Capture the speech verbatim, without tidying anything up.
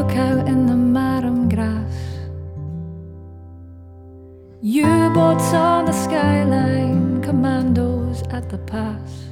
look out in the marram grass. U-boats on the skyline, commandos at the pass.